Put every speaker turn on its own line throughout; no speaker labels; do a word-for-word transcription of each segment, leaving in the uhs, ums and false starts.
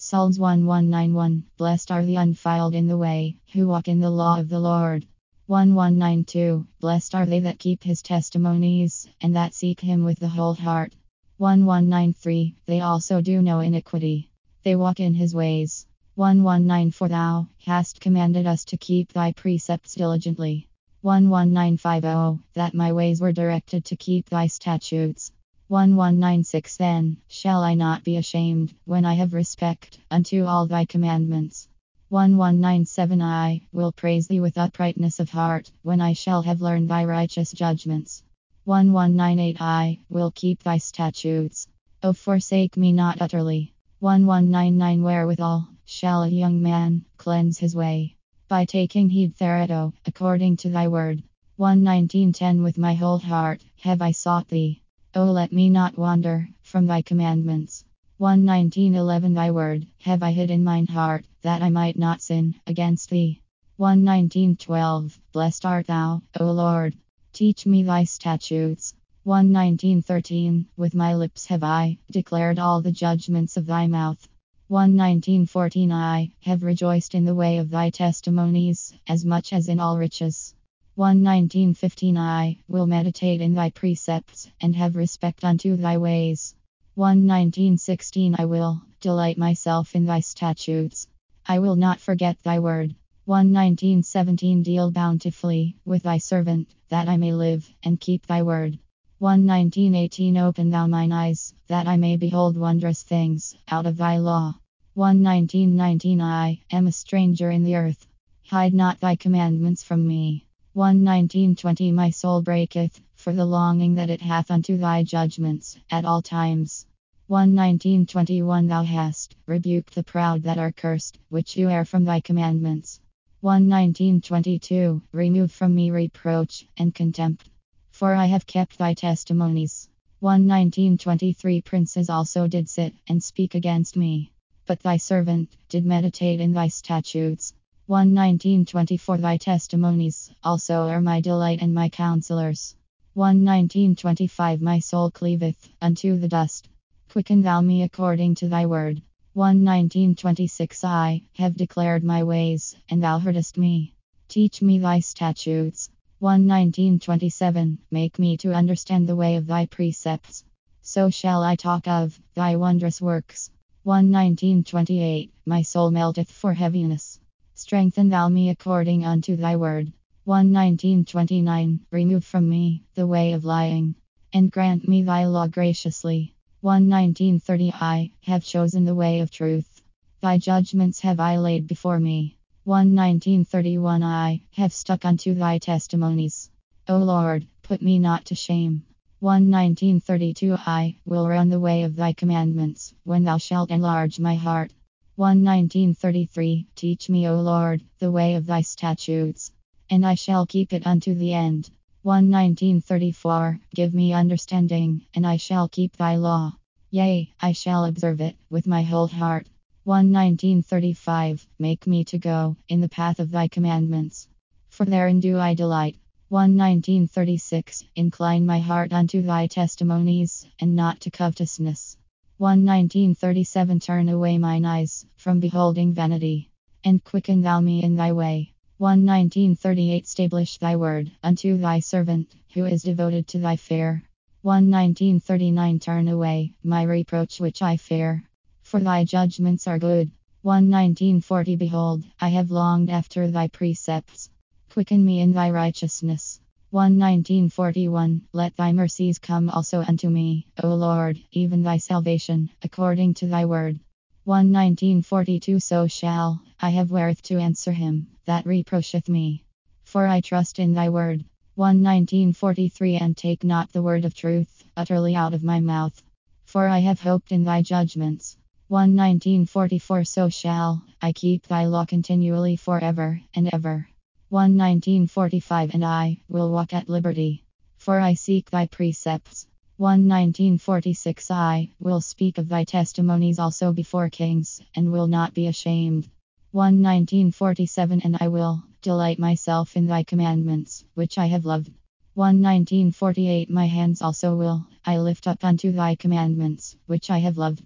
Psalms one one nine one. Blessed are the undefiled in the way, who walk in the law of the Lord. one one nine two. Blessed are they that keep his testimonies, and that seek him with the whole heart. one one nine three. They also do no iniquity. They walk in his ways. one one nine four. Thou hast commanded us to keep thy precepts diligently. one one nine five zero. That my ways were directed to keep thy statutes. one one nine six. Then shall I not be ashamed, when I have respect unto all thy commandments. one one nine seven. I will praise thee with uprightness of heart, when I shall have learned thy righteous judgments. one one nine eight. I will keep thy statutes. O forsake me not utterly. one one nine nine. Wherewithal shall a young man cleanse his way? By taking heed thereto, according to thy word. one nineteen ten. With my whole heart have I sought thee. O let me not wander from thy commandments. one nineteen eleven. Thy word have I hid in mine heart, that I might not sin against thee. one nineteen twelve. Blessed art thou, O Lord. Teach me thy statutes. one nineteen thirteen. With my lips have I declared all the judgments of thy mouth. one nineteen fourteen. I have rejoiced in the way of thy testimonies, as much as in all riches. one nineteen fifteen. I will meditate in thy precepts, and have respect unto thy ways. one nineteen sixteen. I will delight myself in thy statutes. I will not forget thy word. one nineteen seventeen. Deal bountifully with thy servant, that I may live and keep thy word. one nineteen eighteen. Open thou mine eyes, that I may behold wondrous things out of thy law. one nineteen nineteen. I am a stranger in the earth. Hide not thy commandments from me. one nineteen twenty. My soul breaketh for the longing that it hath unto thy judgments at all times. one nineteen twenty-one. Thou hast rebuked the proud that are cursed, which do err from thy commandments. one nineteen twenty-two. Remove from me reproach and contempt, for I have kept thy testimonies. one nineteen twenty-three. Princes also did sit and speak against me, but thy servant did meditate in thy statutes. one nineteen twenty-four. Thy testimonies also are my delight and my counselors. one nineteen twenty-five. My soul cleaveth unto the dust. Quicken thou me according to thy word. one nineteen twenty-six. I have declared my ways, and thou heardest me. Teach me thy statutes. one nineteen twenty-seven. Make me to understand the way of thy precepts. So shall I talk of thy wondrous works. one nineteen twenty-eight. My soul melteth for heaviness. Strengthen thou me according unto thy word. one nineteen twenty-nine. Remove from me the way of lying, and grant me thy law graciously. one nineteen thirty. I have chosen the way of truth. Thy judgments have I laid before me. one nineteen thirty-one. I have stuck unto thy testimonies. O Lord, put me not to shame. one nineteen thirty-two. I will run the way of thy commandments, when thou shalt enlarge my heart. one nineteen thirty-three. Teach me, O Lord, the way of thy statutes, and I shall keep it unto the end. one nineteen thirty-four. Give me understanding, and I shall keep thy law. Yea, I shall observe it with my whole heart. one nineteen thirty-five. Make me to go in the path of thy commandments, for therein do I delight. one nineteen thirty-six. Incline my heart unto thy testimonies, and not to covetousness. one nineteen thirty-seven. Turn away mine eyes from beholding vanity, and quicken thou me in thy way. one nineteen thirty-eight. Stablish thy word unto thy servant, who is devoted to thy fear. one nineteen thirty-nine. Turn away my reproach which I fear, for thy judgments are good. one nineteen forty. Behold, I have longed after thy precepts. Quicken me in thy righteousness. one nineteen forty-one. Let thy mercies come also unto me, O Lord, even thy salvation, according to thy word. one nineteen forty-two. So shall I have wherewith to answer him that reproacheth me, for I trust in thy word. one nineteen forty-three. And take not the word of truth utterly out of my mouth, for I have hoped in thy judgments. one nineteen forty-four. So shall I keep thy law continually forever and ever. one nineteen forty-five. And I will walk at liberty, for I seek thy precepts. one nineteen forty-six. I will speak of thy testimonies also before kings, and will not be ashamed. one nineteen forty-seven. And I will delight myself in thy commandments, which I have loved. one nineteen forty-eight. My hands also will I lift up unto thy commandments, which I have loved.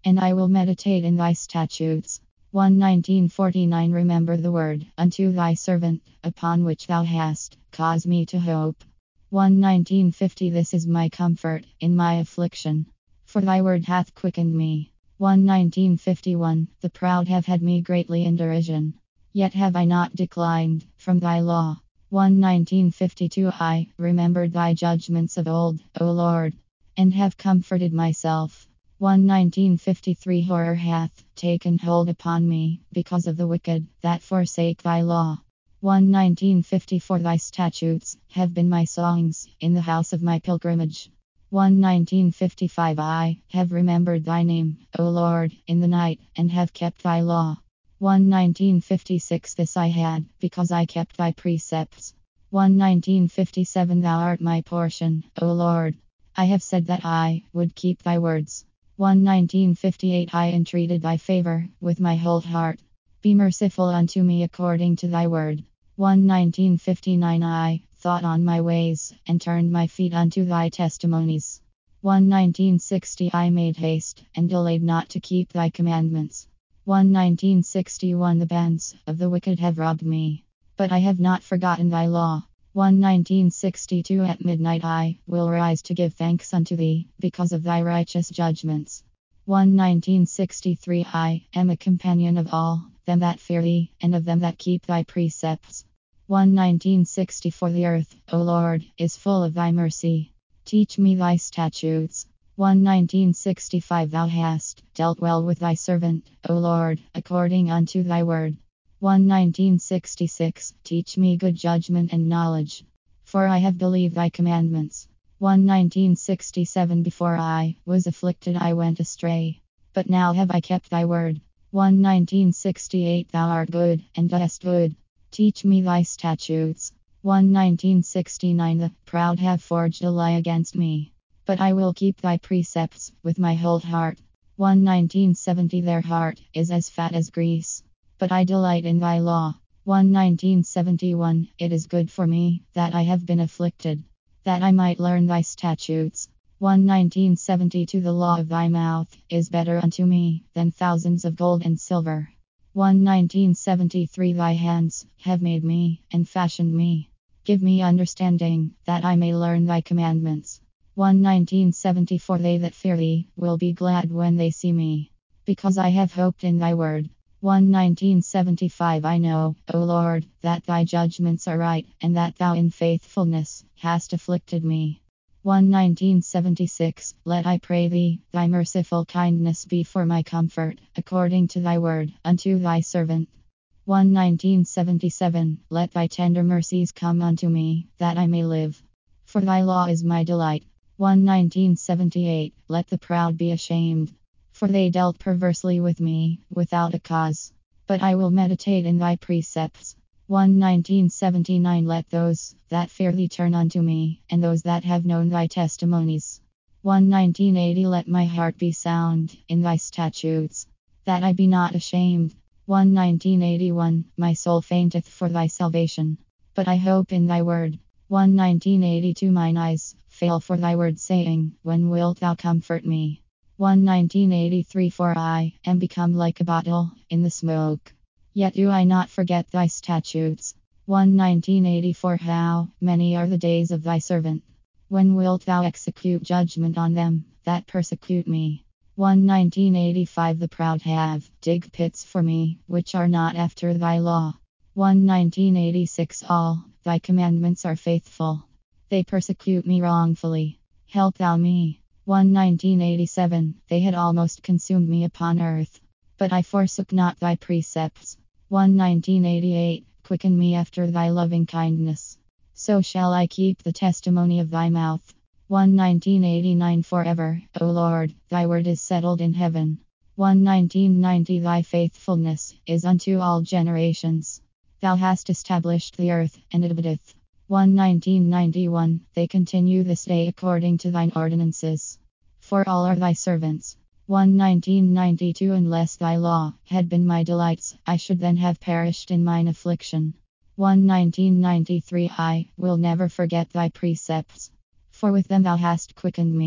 and I will meditate in thy statutes. one nineteen forty-nine Remember the word unto thy servant, upon which thou hast caused me to hope. one nineteen fifty This is my comfort in my affliction, for thy word hath quickened me. one nineteen fifty-one The proud have had me greatly in derision, yet have I not declined from thy law. one nineteen fifty-two I remembered thy judgments of old, O Lord, and have comforted myself. one nineteen fifty-three Horror hath taken hold upon me because of the wicked that forsake thy law. one nineteen fifty-four Thy statutes have been my songs in the house of my pilgrimage. one nineteen fifty-five I have remembered thy name, O Lord, in the night, and have kept thy law. one nineteen fifty-six This I had, because I kept thy precepts. one nineteen fifty-seven Thou art my portion, O Lord. I have said that I would keep thy words. one nineteen fifty-eight I entreated thy favor with my whole heart. Be merciful unto me according to thy word. one nineteen fifty-nine I thought on my ways, and turned my feet unto thy testimonies. one nineteen sixty I made haste, and delayed not to keep thy commandments. one nineteen sixty-one The bands of the wicked have robbed me, but I have not forgotten thy law. one nineteen sixty-two At midnight I will rise to give thanks unto thee, because of thy righteous judgments. one nineteen sixty-three I am a companion of all them that fear thee, and of them that keep thy precepts. one nineteen sixty-four The earth, O Lord, is full of thy mercy. Teach me thy statutes. one nineteen sixty-five Thou hast dealt well with thy servant, O Lord, according unto thy word. one nineteen sixty-six Teach me good judgment and knowledge, for I have believed thy commandments. one nineteen sixty-seven Before I was afflicted I went astray, but now have I kept thy word. one nineteen sixty-eight Thou art good, and doest good. Teach me thy statutes. one nineteen sixty-nine The proud have forged a lie against me, but I will keep thy precepts with my whole heart. one nineteen seventy Their heart is as fat as grease, but I delight in thy law. one nineteen seventy-one It is good for me that I have been afflicted, that I might learn thy statutes. one nineteen seventy-two The law of thy mouth is better unto me than thousands of gold and silver. one nineteen seventy-three Thy hands have made me and fashioned me. Give me understanding, that I may learn thy commandments. one nineteen seventy-four They that fear thee will be glad when they see me, because I have hoped in thy word. one nineteen seventy-five I know, O Lord, that thy judgments are right, and that thou in faithfulness hast afflicted me. one nineteen seventy-six Let I pray thee, thy merciful kindness be for my comfort, according to thy word, unto thy servant. one nineteen seventy-seven Let thy tender mercies come unto me, that I may live, for thy law is my delight. one nineteen seventy-eight Let the proud be ashamed, for they dealt perversely with me, without a cause. But I will meditate in thy precepts. one nineteen seventy-nine Let those that fear thee turn unto me, and those that have known thy testimonies. one nineteen eighty Let my heart be sound in thy statutes, that I be not ashamed. one nineteen eighty-one My soul fainteth for thy salvation, but I hope in thy word. one nineteen eighty-two Mine eyes fail for thy word, saying, When wilt thou comfort me? one nineteen eighty-three For I am become like a bottle in the smoke, yet do I not forget thy statutes. one nineteen eighty-four How many are the days of thy servant? When wilt thou execute judgment on them that persecute me? one nineteen eighty-five The proud have dig pits for me, which are not after thy law. one nineteen eighty-six All thy commandments are faithful. They persecute me wrongfully. Help thou me. one nineteen eighty-seven They had almost consumed me upon earth, but I forsook not thy precepts. one nineteen eighty-eight Quicken me after thy loving kindness, so shall I keep the testimony of thy mouth. one nineteen eighty-nine Forever, O Lord, thy word is settled in heaven. one nineteen ninety Thy faithfulness is unto all generations. Thou hast established the earth, and it abideth. one nineteen ninety-one They continue this day according to thine ordinances, for all are thy servants. one nineteen ninety-two Unless thy law had been my delights, I should then have perished in mine affliction. one nineteen ninety-three I will never forget thy precepts, for with them thou hast quickened me.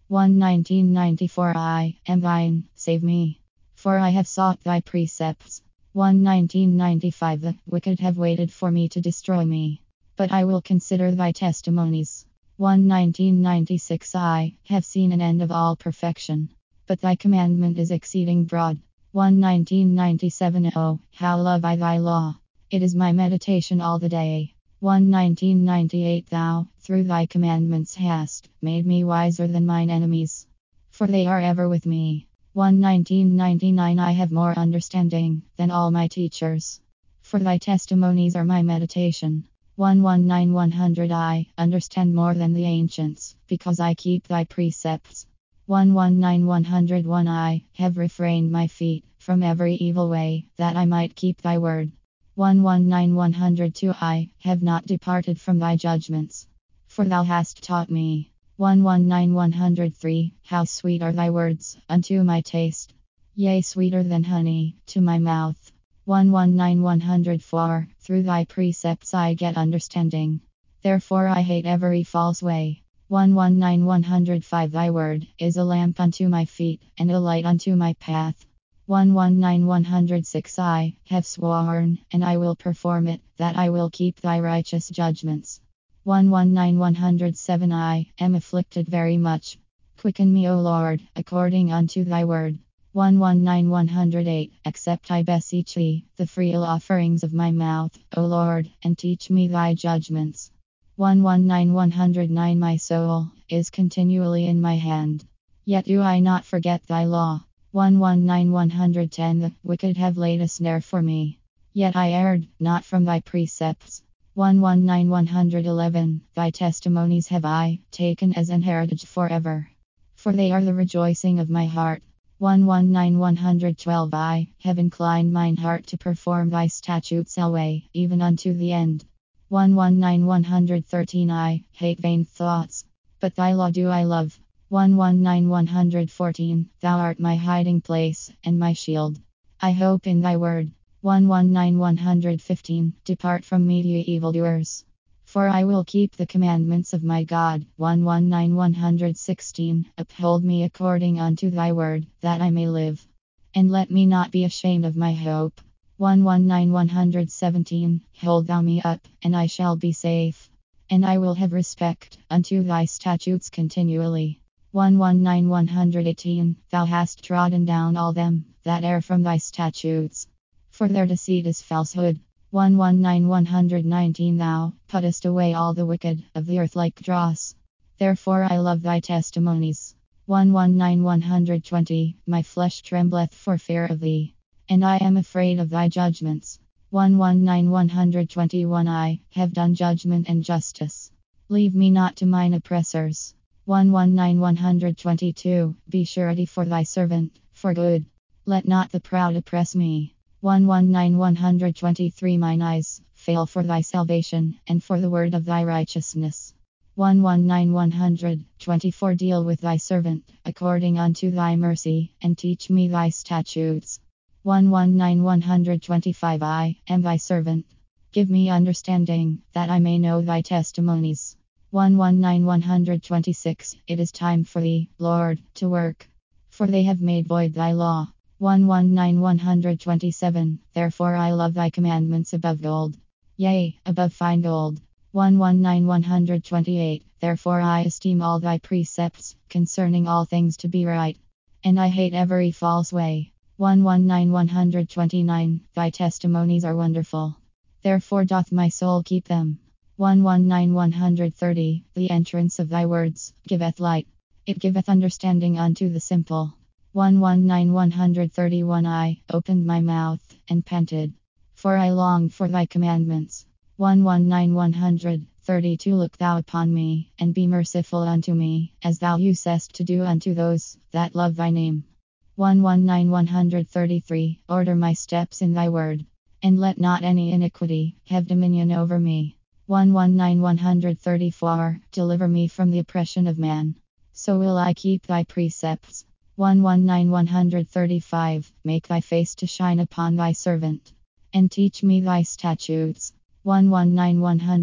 one nineteen ninety-four I am thine, save me. For I have sought thy precepts. one nineteen ninety-five The wicked have waited for me to destroy me, but I will consider thy testimonies. one nineteen ninety-six I have seen an end of all perfection, but thy commandment is exceeding broad. one nineteen ninety-seven Oh, how love I thy law! It is my meditation all the day. one nineteen ninety-eight Thou, through thy commandments, hast made me wiser than mine enemies, for they are ever with me. one nineteen ninety-nine I have more understanding than all my teachers, for thy testimonies are my meditation. one nineteen one hundred I understand more than the ancients, because I keep thy precepts. one nineteen one hundred one I have refrained my feet from every evil way, that I might keep thy word. one nineteen one hundred two I have not departed from thy judgments, for thou hast taught me. one nineteen one hundred three How sweet are thy words unto my taste, yea, sweeter than honey to my mouth. one nineteen one hundred four Through thy precepts I get understanding, therefore I hate every false way. one nineteen one hundred five Thy word is a lamp unto my feet, and a light unto my path. one nineteen one hundred six I have sworn, and I will perform it, that I will keep thy righteous judgments. one nineteen one hundred seven I am afflicted very much. Quicken me, O Lord, according unto thy word. one nineteen one hundred eight Accept, I beseech thee, the free offerings of my mouth, O Lord, and teach me thy judgments. one nineteen one hundred nine My soul is continually in my hand, yet do I not forget thy law. one nineteen one hundred ten The wicked have laid a snare for me, yet I erred not from thy precepts. one nineteen one hundred eleven Thy testimonies have I taken as an heritage forever, for they are the rejoicing of my heart. one nineteen one hundred twelve I have inclined mine heart to perform thy statutes alway, even unto the end. one nineteen one hundred thirteen I hate vain thoughts, but thy law do I love. one nineteen one hundred fourteen Thou art my hiding place and my shield, I hope in thy word. one nineteen one hundred fifteen Depart from me, ye evildoers, for I will keep the commandments of my God. one nineteen one hundred sixteen Uphold me according unto thy word, that I may live, and let me not be ashamed of my hope. one nineteen one hundred seventeen Hold thou me up, and I shall be safe, and I will have respect unto thy statutes continually. one nineteen one hundred eighteen Thou hast trodden down all them that err from thy statutes, for their deceit is falsehood. one nineteen one hundred nineteen Thou puttest away all the wicked of the earth like dross, therefore I love thy testimonies. one nineteen one hundred twenty My flesh trembleth for fear of thee, and I am afraid of thy judgments. one nineteen one hundred twenty-one I have done judgment and justice. Leave me not to mine oppressors. one nineteen one hundred twenty-two Be surety for thy servant, for good. Let not the proud oppress me. one nineteen one hundred twenty-three Mine eyes fail for thy salvation, and for the word of thy righteousness. one nineteen one hundred twenty-four Deal with thy servant according unto thy mercy, and teach me thy statutes. one nineteen one hundred twenty-five I am thy servant. Give me understanding, that I may know thy testimonies. one nineteen one hundred twenty-six It is time for thee, Lord, to work, for they have made void thy law. one nineteen one hundred twenty-seven Therefore I love thy commandments above gold, yea, above fine gold. one nineteen one hundred twenty-eight Therefore I esteem all thy precepts concerning all things to be right, and I hate every false way. one nineteen one hundred twenty-nine Thy testimonies are wonderful, therefore doth my soul keep them. one nineteen one hundred thirty The entrance of thy words giveth light, it giveth understanding unto the simple. one nineteen one hundred thirty-one I opened my mouth and panted, for I longed for thy commandments. one nineteen one hundred thirty-two Look thou upon me, and be merciful unto me, as thou usest to do unto those that love thy name. one nineteen one hundred thirty-three Order my steps in thy word, and let not any iniquity have dominion over me. one nineteen one hundred thirty-four Deliver me from the oppression of man, so will I keep thy precepts. one nineteen one hundred thirty-five Make thy face to shine upon thy servant, and teach me thy statutes. one nineteen one hundred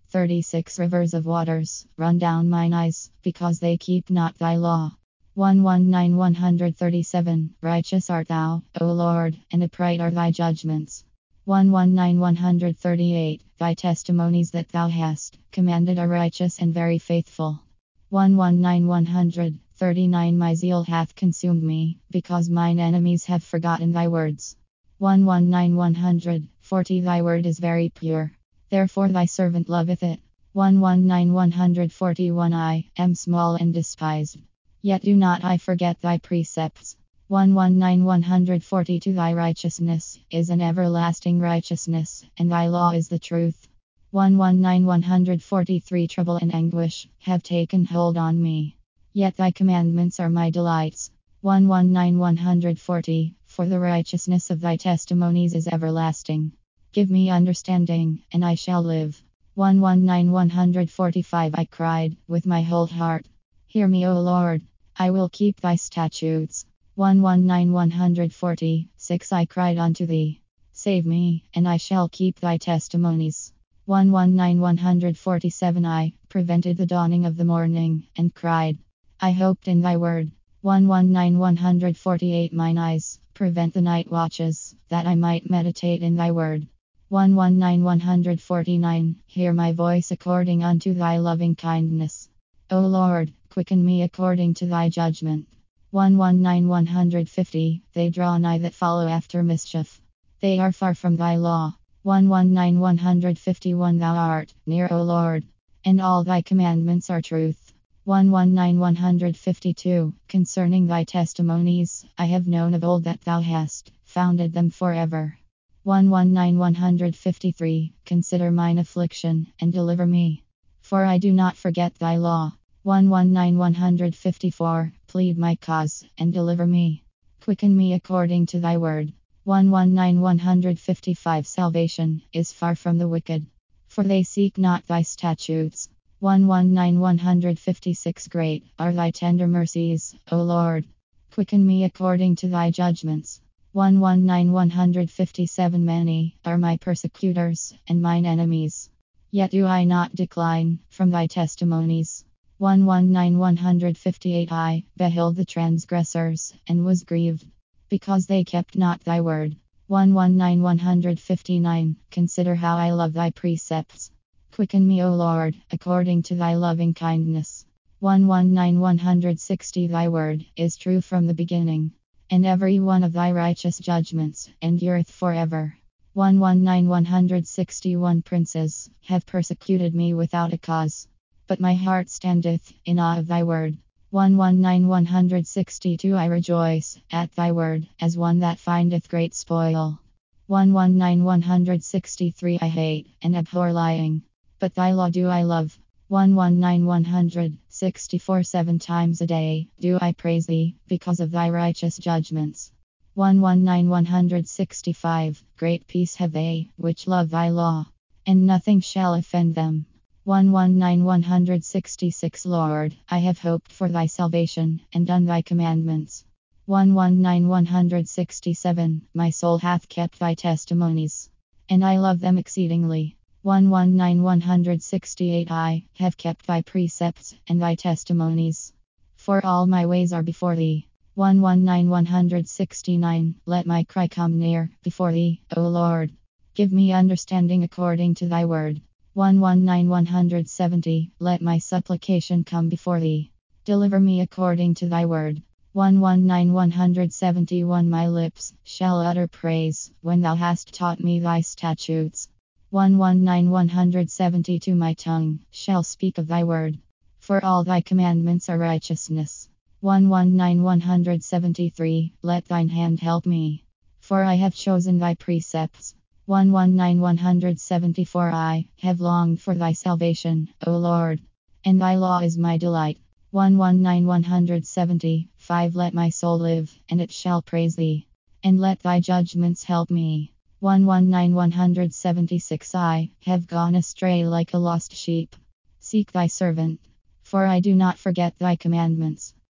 thirty-six Rivers of waters run down mine eyes, because they keep not thy law. one nineteen one thirty-seven Righteous art thou, O Lord, and upright are thy judgments. one nineteen one thirty-eight Thy testimonies that thou hast commanded are righteous and very faithful. one nineteen one thirty-nine My zeal hath consumed me, because mine enemies have forgotten thy words. one nineteen one forty Thy word is very pure, therefore thy servant loveth it. one nineteen one forty-one I am small and despised, yet do not I forget thy precepts. one nineteen one forty-two Thy righteousness is an everlasting righteousness, and thy law is the truth. one nineteen one forty-three Trouble and anguish have taken hold on me, yet thy commandments are my delights. one nineteen one forty For the righteousness of thy testimonies is everlasting. Give me understanding, and I shall live. one nineteen one forty-five I cried with my whole heart, hear me, O Lord, I will keep thy statutes. one nineteen one forty-six I cried unto thee, save me, and I shall keep thy testimonies. one nineteen one forty-seven I prevented the dawning of the morning, and cried, I hoped in thy word. one nineteen one forty-eight Mine eyes prevent the night watches, that I might meditate in thy word. one nineteen one forty-nine Hear my voice according unto thy loving kindness. O Lord, quicken me according to thy judgment. one nineteen one fifty They draw nigh that follow after mischief, they are far from thy law. one nineteen one fifty-one Thou art near, O Lord, and all thy commandments are truth. one nineteen one fifty-two Concerning thy testimonies, I have known of old that thou hast founded them forever. one nineteen one fifty-three Consider mine affliction, and deliver me, for I do not forget thy law. one nineteen one fifty-four Plead my cause, and deliver me. Quicken me according to thy word. one nineteen one fifty-five Salvation is far from the wicked, for they seek not thy statutes. one nineteen one fifty-six Great are thy tender mercies, O Lord. Quicken me according to thy judgments. one nineteen one fifty-seven Many are my persecutors, and mine enemies, yet do I not decline from thy testimonies. one nineteen one fifty-eight I beheld the transgressors, and was grieved, because they kept not thy word. one nineteen one fifty-nine Consider how I love thy precepts. Quicken me, O Lord, according to thy loving kindness. one nineteen one sixty Thy word is true from the beginning, and every one of thy righteous judgments endureth forever. one nineteen one sixty-one Princes have persecuted me without a cause, but my heart standeth in awe of thy word. one nineteen one sixty-two I rejoice at thy word, as one that findeth great spoil. one nineteen one sixty-three I hate and abhor lying, but thy law do I love. one nineteen one sixty-four Seven times a day do I praise thee, because of thy righteous judgments. one nineteen one sixty-five Great peace have they which love thy law, and nothing shall offend them. one nineteen one sixty-six Lord, I have hoped for thy salvation, and done thy commandments. one nineteen one sixty-seven My soul hath kept thy testimonies, and I love them exceedingly. one nineteen one sixty-eight I have kept thy precepts and thy testimonies, for all my ways are before thee. one nineteen one sixty-nine Let my cry come near before thee, O Lord. Give me understanding according to thy word. one nineteen one seventy Let my supplication come before thee. Deliver me according to thy word. one nineteen one seventy-one My lips shall utter praise when thou hast taught me thy statutes. one nineteen one seventy-two My tongue shall speak of thy word, for all thy commandments are righteousness. one nineteen one seventy-three Let thine hand help me, for I have chosen thy precepts. one nineteen one seventy-four I have longed for thy salvation, O Lord, and thy law is my delight. one nineteen one seventy-five Let my soul live, and it shall praise thee, and let thy judgments help me. one nineteen one seventy-six I have gone astray like a lost sheep. Seek thy servant, for I do not forget thy commandments.